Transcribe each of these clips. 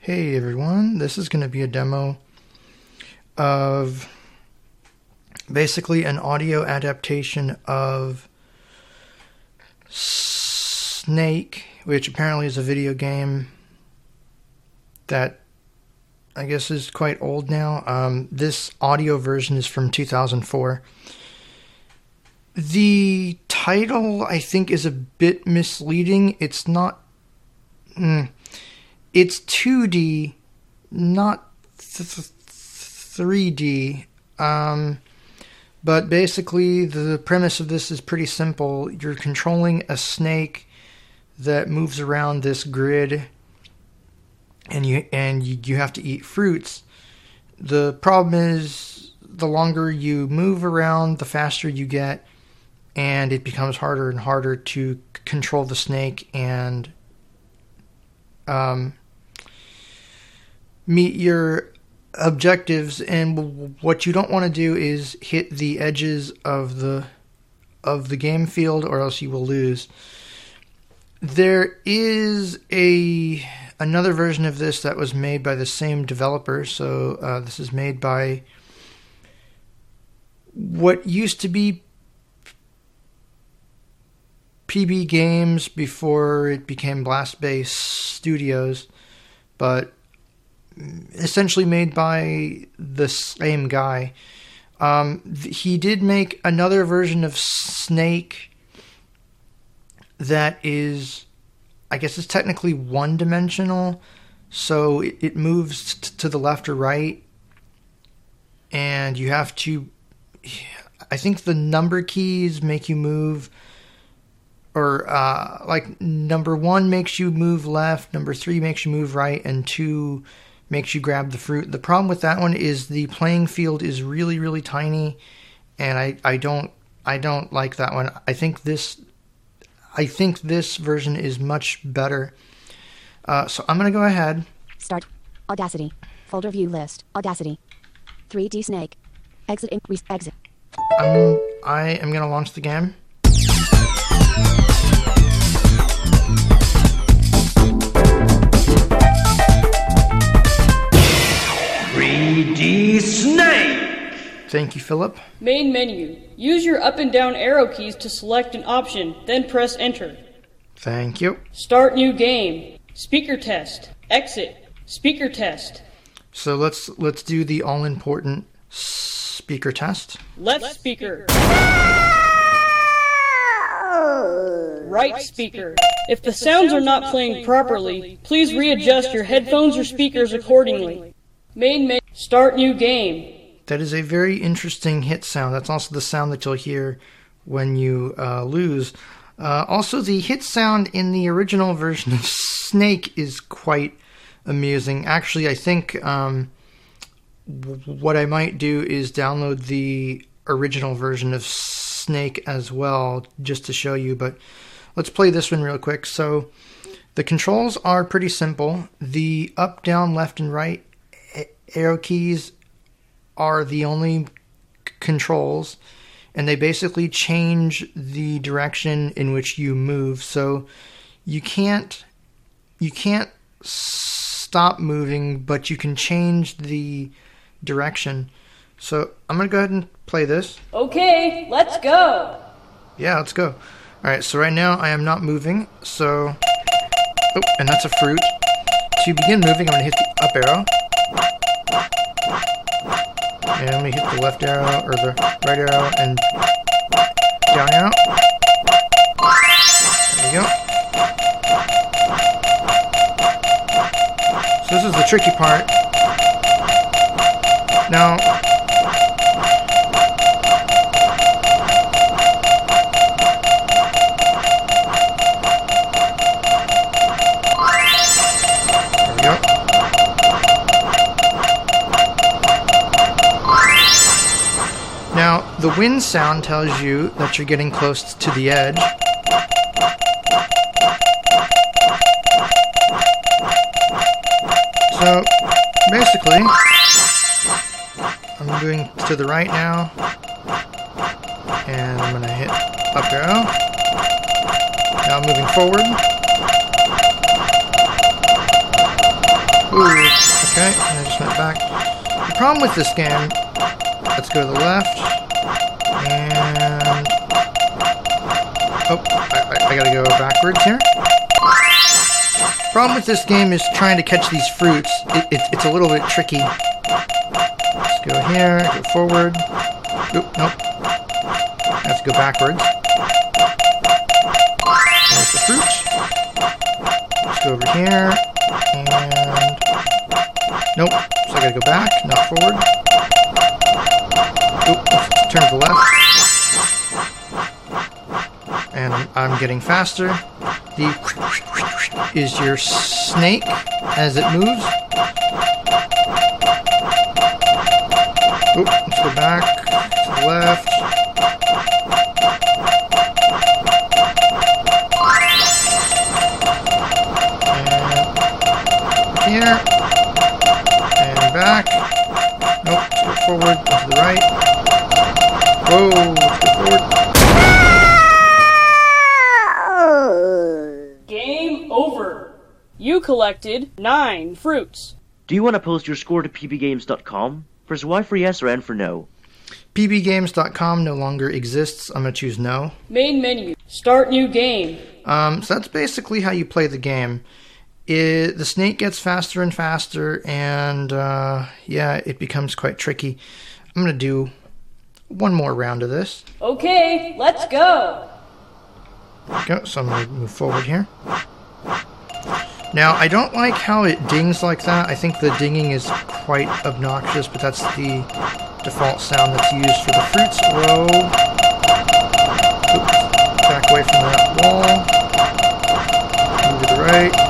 Hey everyone, this is going to be a demo of basically an audio adaptation of Snake, which apparently is a video game that I guess is quite old now. This audio version is from 2004. The title, I think, is a bit misleading. It's not... It's 2D, not 3D. But basically, the premise of this is pretty simple. You're controlling a snake that moves around this grid, and you have to eat fruits. The problem is, the longer you move around, the faster you get, and it becomes harder and harder to control the snake and meet your objectives. And what you don't want to do is hit the edges of the game field, or else you will lose. There is another version of this that was made by the same developer. So this is made by what used to be PB Games before it became Blast Base Studios, but essentially made by the same guy. He did make another version of Snake that is, I guess it's technically one-dimensional, so it moves to the left or right, and you have to, I think the number keys make you move, or like number 1 makes you move left, number 3 makes you move right, and 2 makes you grab the fruit. The problem with that one is the playing field is really, really tiny, and I don't like that one. I think this version is much better. So I'm gonna go ahead. Start. Audacity. Folder view list. Audacity. 3D Snake. Exit. Exit. I am gonna launch the game. Snake! Thank you, Philip. Main menu. Use your up and down arrow keys to select an option, then press enter. Thank you. Start new game. Speaker test. Exit. Speaker test. So let's do the all-important speaker test. Left speaker. Right speaker. If the sounds are not playing properly, please readjust your headphones or speakers accordingly. Main menu. Start new game. That is a very interesting hit sound. That's also the sound that you'll hear when you lose. Also, the hit sound in the original version of Snake is quite amusing. Actually, I think what I might do is download the original version of Snake as well, just to show you. But let's play this one real quick. So the controls are pretty simple. The up, down, left, and right arrow keys are the only controls, and they basically change the direction in which you move. So you can't stop moving, but you can change the direction. So I'm gonna go ahead and play this. Okay, let's go. Yeah, let's go. Alright, so right now I am not moving, so... Oh, and that's a fruit. To begin moving, I'm gonna hit the up arrow. And let me hit the left arrow, or the right arrow, and down arrow. There we go. So this is the tricky part. Now, there we go. Now, the wind sound tells you that you're getting close to the edge. So, basically, I'm moving to the right now, and I'm going to hit up arrow. Now I'm moving forward. Ooh, okay, and I just went back. The problem with this game, let's go to the left, and... Oh, I gotta go backwards here. Problem with this game is trying to catch these fruits. It's a little bit tricky. Let's go here, go forward. Oop, nope. Let's go backwards. There's the fruit. Let's go over here, and... Nope, so I gotta go back, not forward. Oop, let's turn to the left. And I'm getting faster. The is your snake as it moves. Oop, let's go back to the left. And here. And back. Nope, let's go forward, to the right. Whoa, let's go forward. Game over. You collected 9 fruits. Do you want to post your score to pbgames.com? Press Y for yes or N for no. pbgames.com no longer exists. I'm going to choose no. Main menu. Start new game. So that's basically how you play the game. The snake gets faster and faster, and yeah, it becomes quite tricky. I'm going to do one more round of this. Okay, let's go. Go. So I'm going to move forward here. Now, I don't like how it dings like that. I think the dinging is quite obnoxious, but that's the default sound that's used for the fruits. Whoa. Oops. Back away from that wall. Move to the right.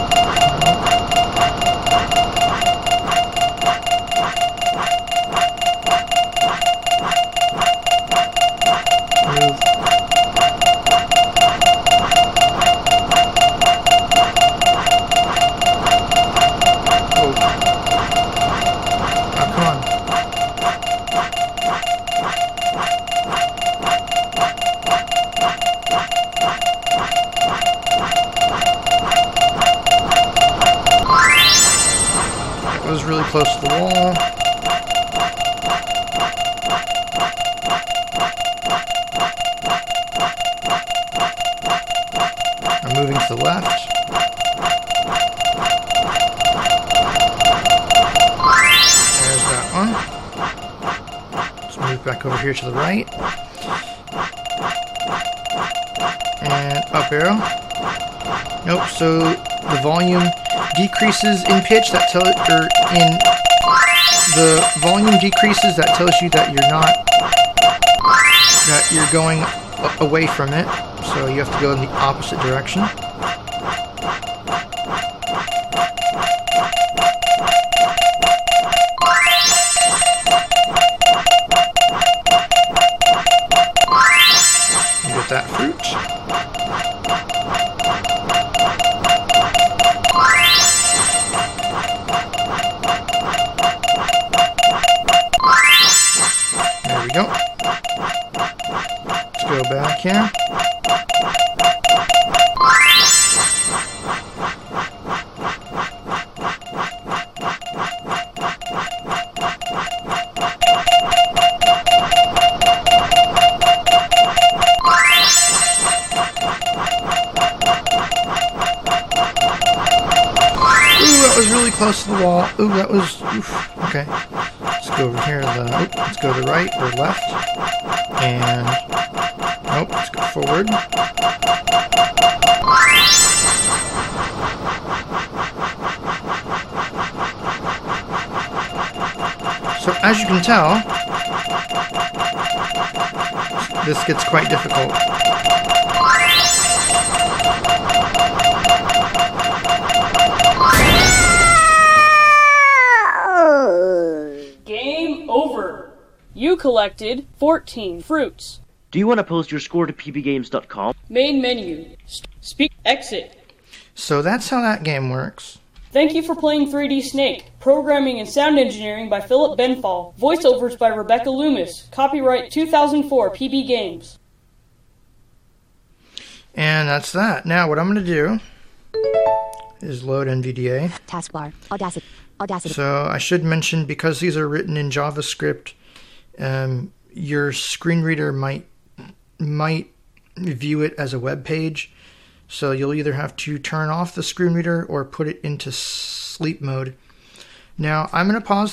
Was really close to the wall. I'm moving to the left. There's that one. Let's move back over here to the right. And up arrow. Nope, so the volume decreases in pitch, that the volume decreases, that tells you that you're going away from it, so you have to go in the opposite direction. You get that fruit. Go. Let's go back here. Ooh, that was really close to the wall. Ooh, that was... Oof. Okay. Let's go over here. Let's go to the right or left. And... Nope, let's go forward. So, as you can tell, this gets quite difficult. You collected 14 fruits. Do you want to post your score to pbgames.com? Main menu. Speak. Exit. So that's how that game works. Thank you for playing 3D Snake. Programming and sound engineering by Philip Benfall. Voiceovers by Rebecca Loomis. Copyright 2004 PB Games. And that's that. Now what I'm going to do is load NVDA. Taskbar. Audacity. Audacity. So I should mention, because these are written in JavaScript, your screen reader might view it as a web page. So you'll either have to turn off the screen reader or put it into sleep mode. Now I'm going to pause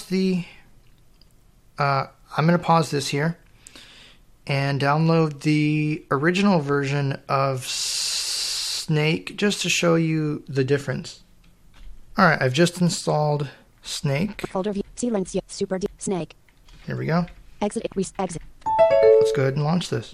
this here and download the original version of Snake just to show you the difference. Alright, I've just installed Snake. Folder view. Silencio. Super D. Snake. Here we go. Exit. Exit. Let's go ahead and launch this.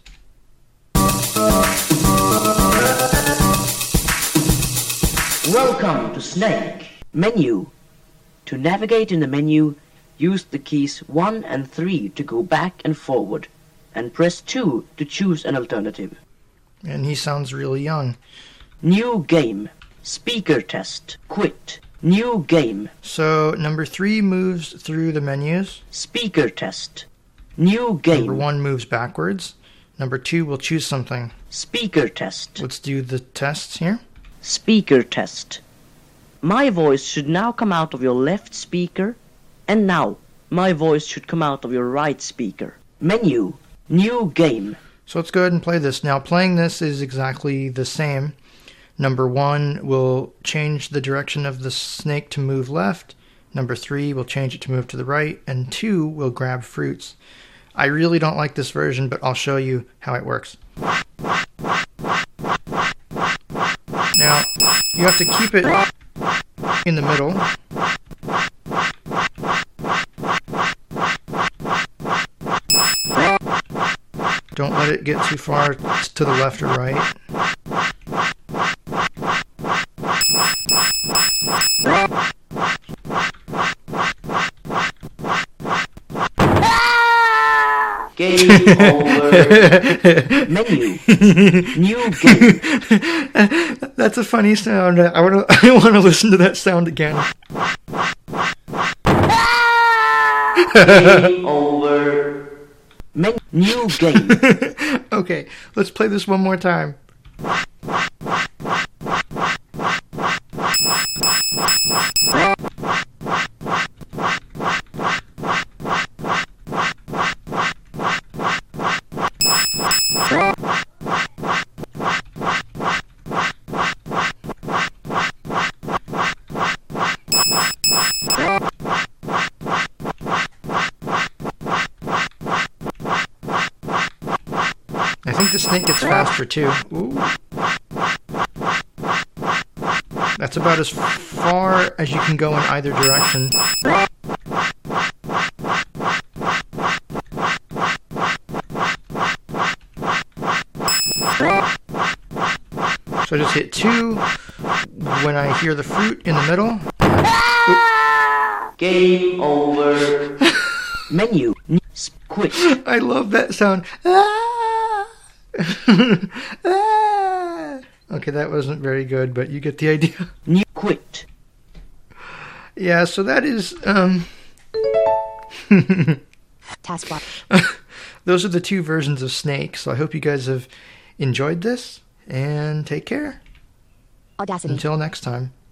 Welcome to Snake. Menu. To navigate in the menu, use the keys 1 and 3 to go back and forward, and press 2 to choose an alternative. And he sounds really young. New game. Speaker test. Quit. New game. So number 3 moves through the menus. Speaker test. New game. Number 1 moves backwards. Number 2 will choose something. Speaker test. Let's do the tests here. Speaker test. My voice should now come out of your left speaker, and now my voice should come out of your right speaker. Menu. New game. So let's go ahead and play this. Now playing this is exactly the same. Number 1 will change the direction of the snake to move left. Number 3 will change it to move to the right. And 2 will grab fruits. I really don't like this version, but I'll show you how it works. Now, you have to keep it in the middle. Don't let it get too far to the left or right. Game over. Menu. New game. That's a funny sound. I want to listen to that sound again. Game over. New game. Okay, let's play this one more time. I think the snake gets faster too. Ooh. That's about as far as you can go in either direction. So I just hit 2 when I hear the fruit in the middle. Oop. Game over. Menu. Quit. I love that sound. Okay, that wasn't very good, but you get the idea. New quit. Yeah, so that is Taskbar. those are the 2 versions of Snake. So I hope you guys have enjoyed this, and take care. Audacity. Until next time.